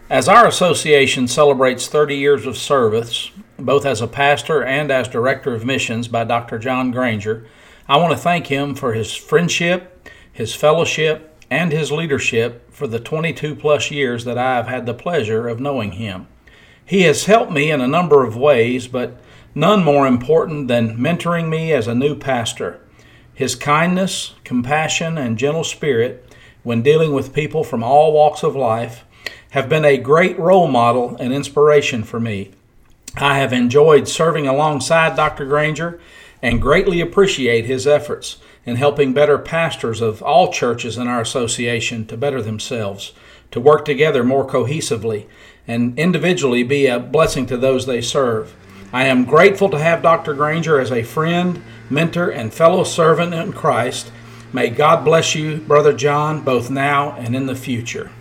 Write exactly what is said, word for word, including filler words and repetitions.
As our association celebrates thirty years of service, both as a pastor and as director of missions by Doctor John Granger, I want to thank him for his friendship, his fellowship, and his leadership for the twenty-two plus years that I have had the pleasure of knowing him. He has helped me in a number of ways, but none more important than mentoring me as a new pastor. His kindness, compassion, and gentle spirit when dealing with people from all walks of life have been a great role model and inspiration for me. I have enjoyed serving alongside Doctor Granger and greatly appreciate his efforts in helping better pastors of all churches in our association to better themselves, to work together more cohesively, and individually be a blessing to those they serve. I am grateful to have Doctor Granger as a friend, mentor, and fellow servant in Christ. May God bless you, Brother John, both now and in the future.